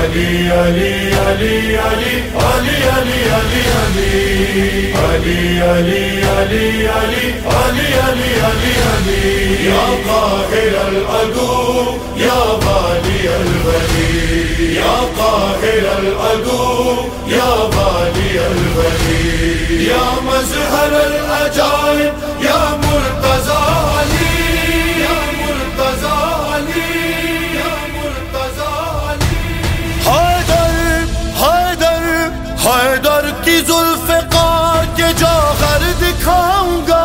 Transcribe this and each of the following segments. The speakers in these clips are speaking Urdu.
علی علی علی علی علی علی علی علی علی علی علی علی علی علی علی علی یا قاہر العدو یا والی الولی یا قاہر العدو یا والی الولی یا مظہر العجائب یا مرتضی علی یا مرتضی علی یا مرتضی علی حیدر کی ذوالفقار کے جوہر دکھاؤں گا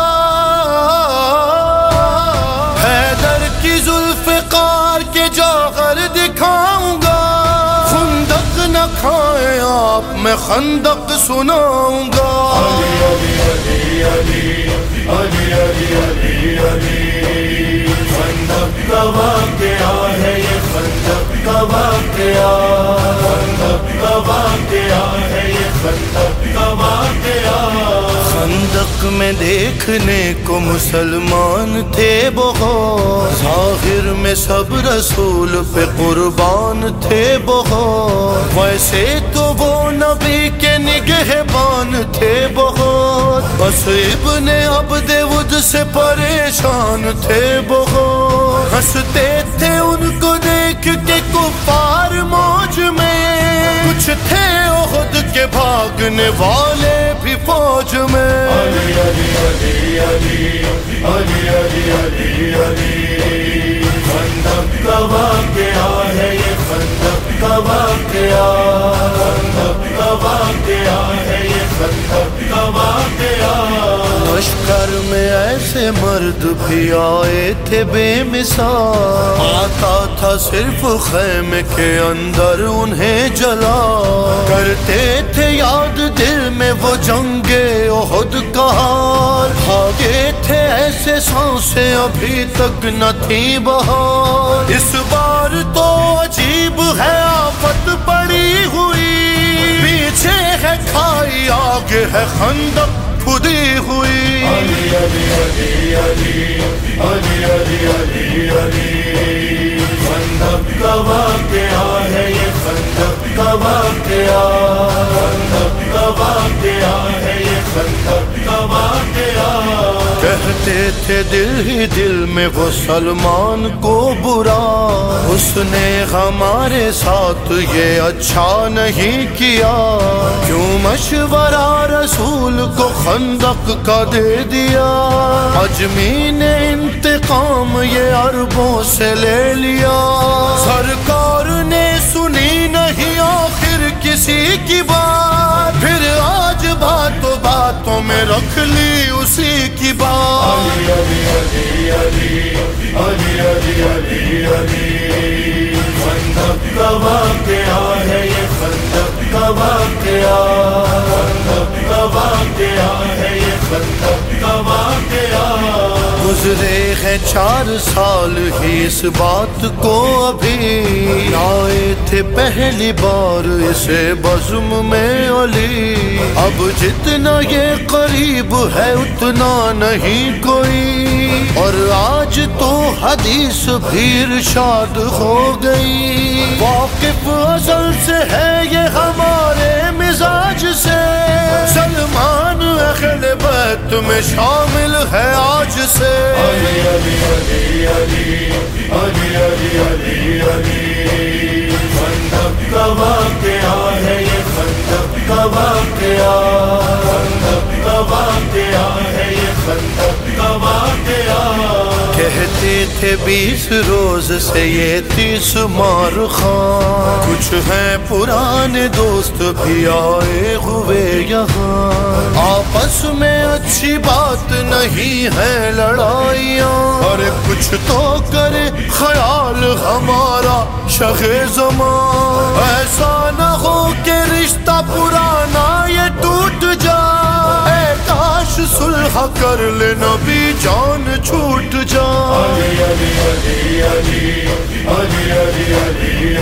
حیدر کی ذوالفقار کے جوہر دکھاؤں گا خندق نہ کھائیں آپ میں خندق سناؤں گا علی علی علی علی علی علی علی خندق کا واقعہ ہے یہ خندق کا واقعہ خندق کا واقعہ ہے یہ خندق کا واقعہ خندق میں دیکھنے کو مسلمان تھے بہت ظاہر میں سب رسول پہ قربان تھے بہت ویسے تو وہ نبی کے نگہبان تھے بہت بس ابن عبد ود سے پریشان تھے بہت ہنستے تھے ان کو دیکھ کے کفار موج میں کچھ تھے احد کے بھاگنے والے بھی فوج میں علی علی علی علی علی علی علی علی خندق کا واقعہ ہے یہ خندق کا واقعہ خندق کا واقعہ ہے یہ خندق کا واقعہ لشکر میں ایسے مرد بھی آئے تھے بے مثال آتا تھا صرف خیمے کے اندر انہیں جلا کرتے تھے یاد دل میں وہ جنگ احد کا حال بھاگے تھے ایسے سانسیں ابھی تک نہ تھی بہار اس بار تو عجیب ہے آفت پڑی ہوئی پیچھے ہے کھائی آگے ہے خندق کھدی ہوئی علی علی علی علی علی علی علی علی خندق کا واقعہ ہے یہ خندق کا واقعہ خندق کا واقعہ ہے یہ خندق کا واقعہ کہتے تھے دل ہی دل میں وہ سلمان کو برا اس نے ہمارے ساتھ یہ اچھا نہیں کیا کیوں مشورہ رسول کو خندق کا دے دیا اجمی نے انتقام یہ عربوں سے لے لیا سرکار نے سنی نہیں آخر کسی کی بات پھر آج باتوں باتوں میں رکھ لی اسی کی بات علی علی علی علی علی علی علی خندق کا واقعہ ہے یہ خندق کا واقعہ خندق کا واقعہ ہے یہ خندق کا واقعہ گزرے ہیں 4 سال ہی اس بات کو ابھی آئے تھے پہلی بار اسے بزم میں علی اب جتنا یہ قریب ہے اتنا نہیں کوئی اور آج تو حدیث بھی ارشاد ہو گئی واقف ازل سے ہے یہ ہمارے مزاج سے سلمان اہل بیت میں شامل ہے آج سے علی علی علی علی علی علی علی علی خندق کا واقعہ ہے یہ خندق کا واقعہ خندق کا واقعہ ہے یہ خندق کا واقعہ کہتے تھے 20 روز سے یہ 30 مار خان کچھ ہیں پرانے دوست بھی آئے ہوئے یہاں آپس میں اچھی بات نہیں ہے لڑائیاں اور کچھ تو کرے خیال ہمارا شہ زمان ایسا نہ ہو کہ رشتہ پرانا یہ ٹوٹ جائے کاش صلح کر لے نبی جان چھوٹ جائے علی علی علی علی علی علی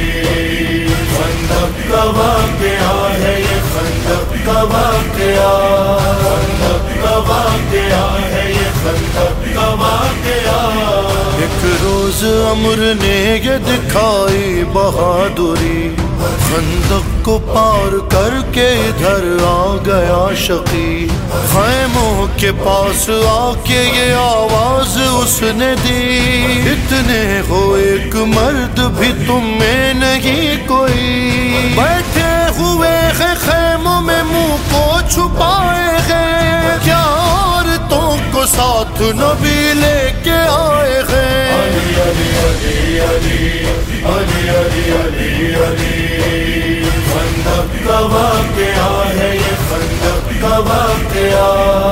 علی خندق کا واقعہ ہے یہ خندق کا واقعہ خندق کا واقعہ ہے یہ خندق کا واقعہ ایک روز عمر نے یہ دکھائی بہادری، خندق کو پار کر کے ادھر آ گیا شقی، خیموں کے پاس آ کے یہ آواز اس نے دی، اتنے ہو ایک مرد بھی تم میں نہیں کوئی، بیٹھے ہوئے ہیں خیموں میں منہ کو چھپائے ہیں، کیا عورتوں کو ساتھ نبی لے کے آئے ہیں، علی علی علی علی علی علی علی علی، خندق کا واقعہ ہے یہ، خندق کا واقعہ،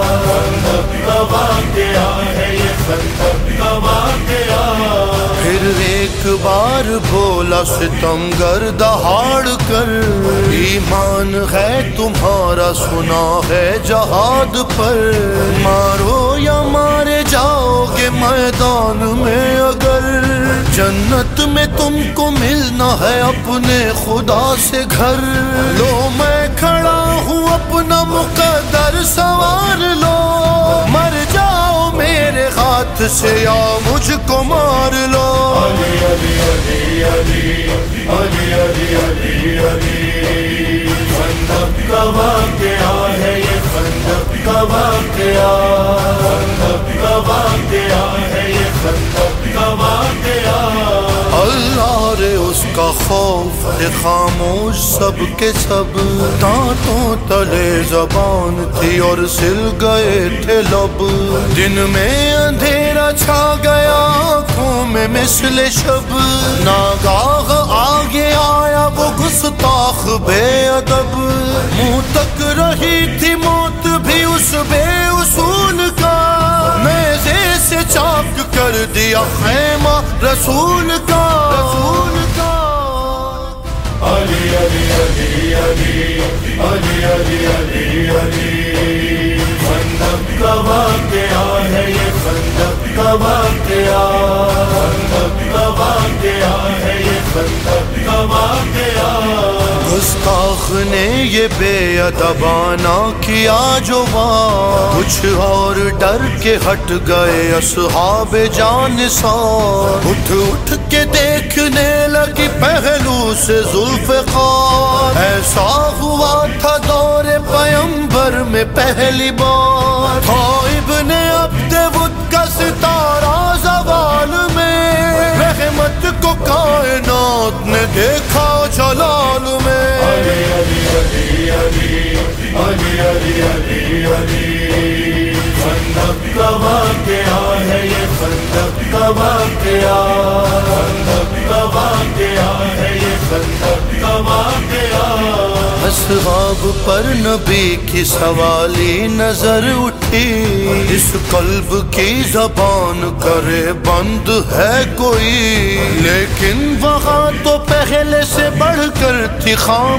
خندق کا واقعہ ہے یہ، خندق کا واقعہ۔ پھر ایک بار بولا ستمگر دہاڑ کر، ایمان ہے تمہارا سنا ہے جہاد پر، مارو یا مارے جاؤ گے میدان میں اگر، جنت میں تم کو ملنا ہے اپنے خدا سے گھر، لو میں کھڑا ہوں اپنا مقدر سوار لو، مر جاؤ میرے ہاتھ سے یا مجھ کو مار لو، علی علی علی علی علی علی علی علی، خندق کا واقعہ ہے یہ، خندق کا واقعہ، خندق کا واقعہ ہے یہ، خندق کا واقعہ۔ اللہ رے اس کا خوف ہے خاموش سب کے سب، دانتوں تلے زبان تھی اور سل گئے تھے لب، دن میں اندھیرا چھا گیا آنکھوں میں مثل شب، ناگاہ آگے آیا وہ گستاخ بے ادب، منہ تک رہی تھی موت بھی اس بے اصول کا، نیزے سے چاک کر دیا خیمہ رسول کا، رسول کا، علی علی علی علی علی علی علی علی، خندق کا واقعہ ہے یہ، خندق کا واقعہ، خندق کا واقعہ ہے یہ، خندق کا واقعہ۔ گستاخ نے یہ بے ادبانہ کیا جو وہاں، کچھ اور ڈر کے ہٹ گئے اصحاب جانثار، اٹھ اٹھ کے دیکھنے لگی پہلو سے ذوالفقار، ایسا ہوا تھا دور پیمبر میں پہلی بار، تھا ابن عبد ود کا ستارہ زوال میں، رحمت کو کائنات نے دیکھا جلال میں، علی علی علی علی علی علی علی علی، خندق کا واقعہ ہے یہ، خندق کا واقعہ، خندق کا واقعہ ہے یہ، خندق کا واقعہ۔ اصحاب پر نبی کی سوالی نظر اٹھی، اس قلب کی زبان کرے بند ہے کوئی، لیکن وہاں تو پہلے سے بڑھ کر تھی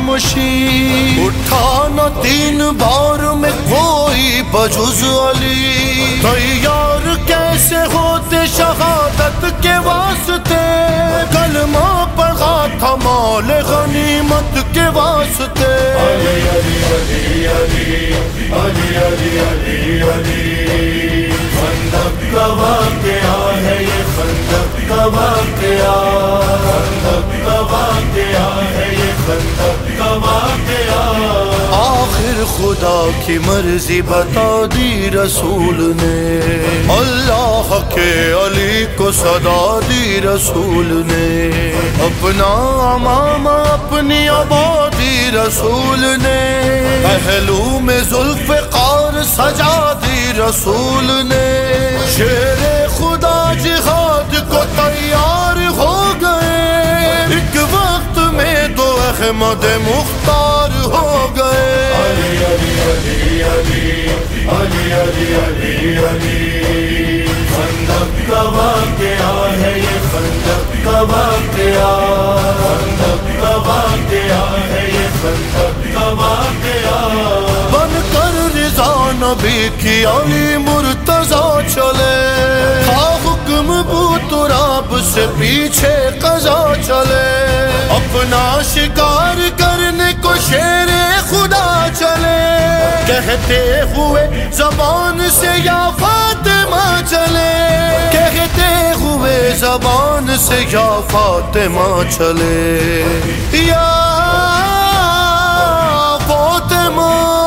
خاموشی، اٹھا نہ تین بار میں کوئی بجز علی، تیار کیسے ہوتے شہادت کے واسطے، کلمہ پڑھا تھا مال غنیمت کے واسطے، علی علی علی علی علی علی علی علی، خندق کا واقعہ ہے یہ، خندق کا واقعہ، خندق کا واقعہ ہے یہ، خندق کا واقعہ۔ آخر خدا کی مرضی بتا دی رسول نے، اللہ کے علی کو صدا دی رسول نے، اپنا امامہ اپنی آبادی رسول نے، پہلو میں ذوالفقار سجا دی رسول نے، شیر خدا جہاد کو تیار ہو گئے، ایک وقت میں دو احمد مختار ہو گئے، علی علی علی علی علی علی علی علی، خندق کا واقعہ ہے یہ، خندق کا واقعہ، خندق کا واقعہ ہے یہ، خندق کا واقعہ۔ بن کر رضا نبی کی علی مرتضیٰ چلے، تھا حکم بو تراب سے پیچھے قضا چلے، اپنا شکار کرنے کو شیر خدا چلے، کہتے ہوئے زبان سے یا فاطمہ چلے، کہتے ہوئے زبان سے یا فاطمہ چلے، یا فاطمہ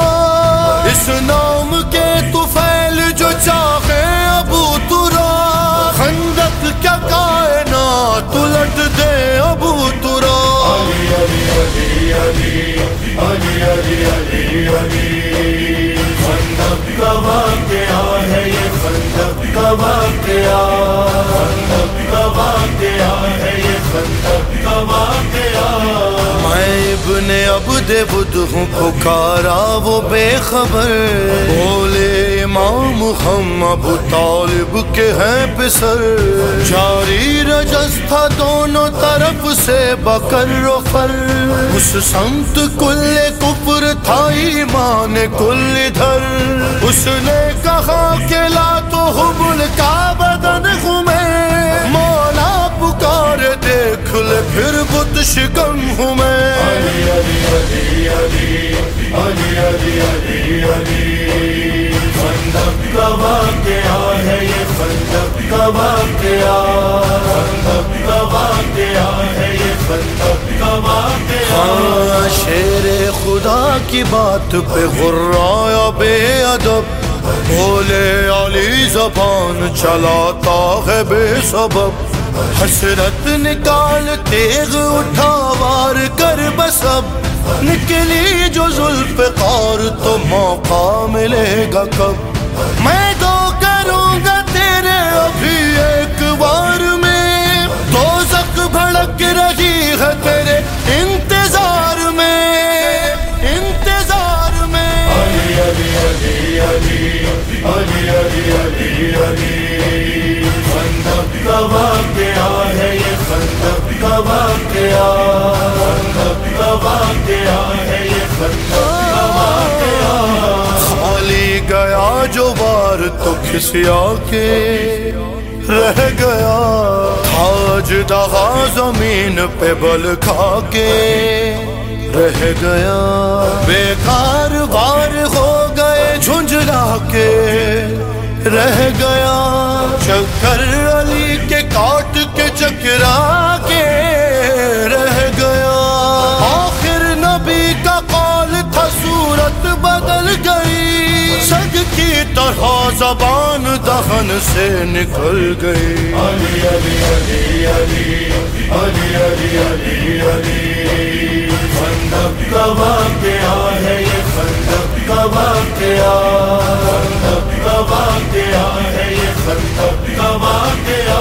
اس نام کے طفیل جو چاہے ابو ترا، خندق کیا کائنات الٹ دے ابو ترا، علی علی علی علی علی علی علی علی، خندق کا واقعہ ہے یہ، خندق کا واقعہ، خندق کا واقعہ ہے یہ، خندق کا واقعہ، میں ابن عبد بدھ ہوں پکارا وہ بے خبر، بولے امام ہم ابو طالب کے ہیں پسر، جاری رجز تھا دونوں طرف سے بکر و فر، اس سمت کل کفر تھا ایمان کل ادھر، اس نے کہا کہ لا تو حبل کا بدن ہوں میں، مولا پکار دیکھ لے پھر بت شکن ہوں میں، علی علی علی علی علی علی علی علی، خندق کا واقعہ ہے یہ، خندق کا واقعہ، خندق کا واقعہ ہے یہ، خندق کا واقعہ، شیر خدا کی بات پہ غرایا بے ادب، بولے علی زبان چلاتا ہے بے سبب، حسرت نکال تیغ اٹھا وار کر بسب، نکلی جو ذوالفقار تو موقع ملے گا کب، میں تو کروں گا تیرے ابھی ایک وار میں، دوزخ بھڑک رہی ہے تیرے انتظار میں، انتظار میں، علی علی علی علی علی علی علی علی، خندق کا واقعہ ہے یہ، خندق کا واقعہ، خندق کا واقعہ ہے یہ، خندق کا واقعہ، خالی گیا جو وار تو کھسیا کے رہ گیا، تاج دغا زمین پہ بل کھا کے رہ گیا، بیکار وار ہو گئے جھنجھلا کے رہ گیا، چکر علی کے کاٹ کے چکرا کے رہ گیا، آخر نبی کا قول تھا صورت بدل گئی، سگ کی طرح زبان دہن سے نکل گئی، علی علی علی علی علی علی علی علی، خندق کا واقعہ ہے یہ، خندق کا واقعہ، خندق کا واقعہ ہے یہ، خندق کا واقعہ،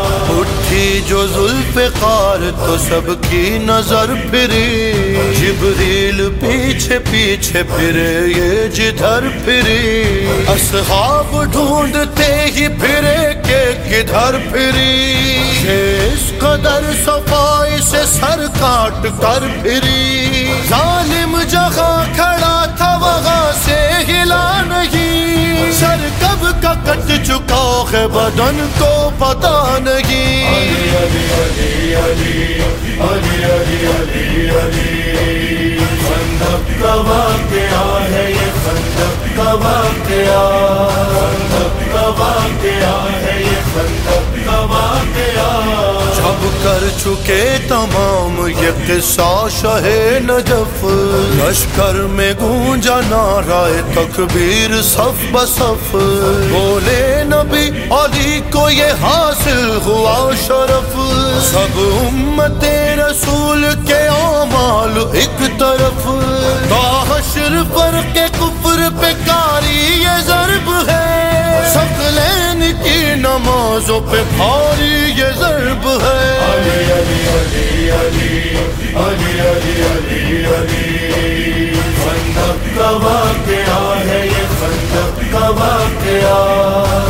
اٹھی جو ذوالفقار تو سب کی نظر پھری، جبریل پیچھے پیچھے پھرے یہ جدھر پھری، اصحاب ڈھونڈتے ہی پھرے کہ کدھر پھری، اس قدر صفائی سے سر کاٹ کر پھری، ظالم جہاں کھڑا تھا وہاں سے ہلا نہیں، سر کب کا کٹ چکا ہے بدن کو پتا نہیں، علی علی علی علی علی علی علی، خندق کا واقعہ ہے یہ، خندق کا واقعہ، خندق کا واقعہ ہے یہ، خندق کا واقعہ، جب کر چکے تمام یہ قصہ شاہ نجف، لشکر میں گونجا نعرہ تکبیر صف بصف، بولے نبی علی کو یہ حاصل ہوا شرف، سب امت رسول کے اعمال ایک طرف، تا حشر فرق کفر پہ کاری یہ ضرب ہے، ثقلین کی نمازوں پہ بھاری یہ ضرب ہے، علی علی علی علی علی علی علی علی، خندق کا واقعہ ہے یہ، خندق کا واقعہ،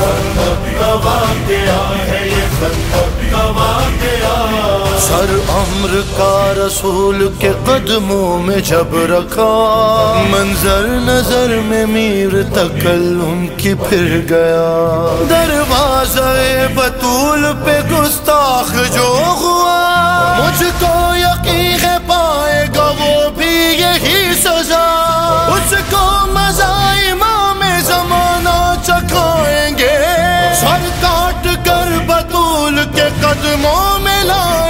خندق کا واقعہ ہے یہ، خندق کا واقعہ، سر عمر کا رسول کے قدموں میں جب رکھا، منظر نظر میں میر تکلم کی پھر گیا، دروازہ بطول پہ گستاخ جو ہوا، مجھ کو یقین ہے پائے گا وہ بھی یہی سزا، اس کو مزہ امام زمانہ چکھائیں گے، سر کاٹ کر بطول کے قدموں میں لا